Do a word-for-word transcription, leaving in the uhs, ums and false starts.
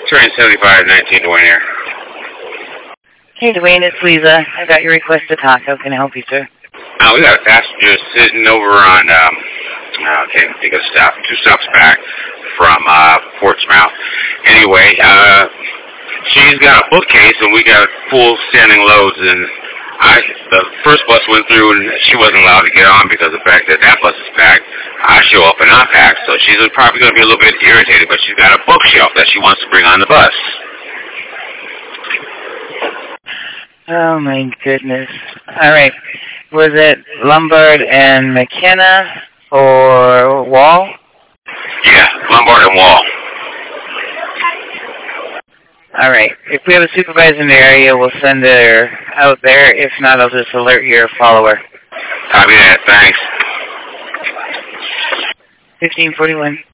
Train seventy-five nineteen, Dwayne here. Hey, Dwayne, it's Lisa. I got your request to talk. How can I help you, sir? Uh, we got a passenger sitting over on, um, I can't think of the stop, two stops back from uh, Portsmouth. Anyway, uh, she's got a bookcase and we got full standing loads, and I, the first bus went through and she wasn't allowed to get on because of the fact that that bus is packed. I show up and I'm packed, so she's probably going to be a little bit irritated, but she's got a bookshelf that she wants to bring on the bus. Oh, my goodness. All right. Was it Lombard and McKenna or Wall? Yeah, Lombard and Wall. All right. If we have a supervisor in the area, we'll send her out there. If not, I'll just alert your follower. Copy that. Thanks. fifteen forty-one.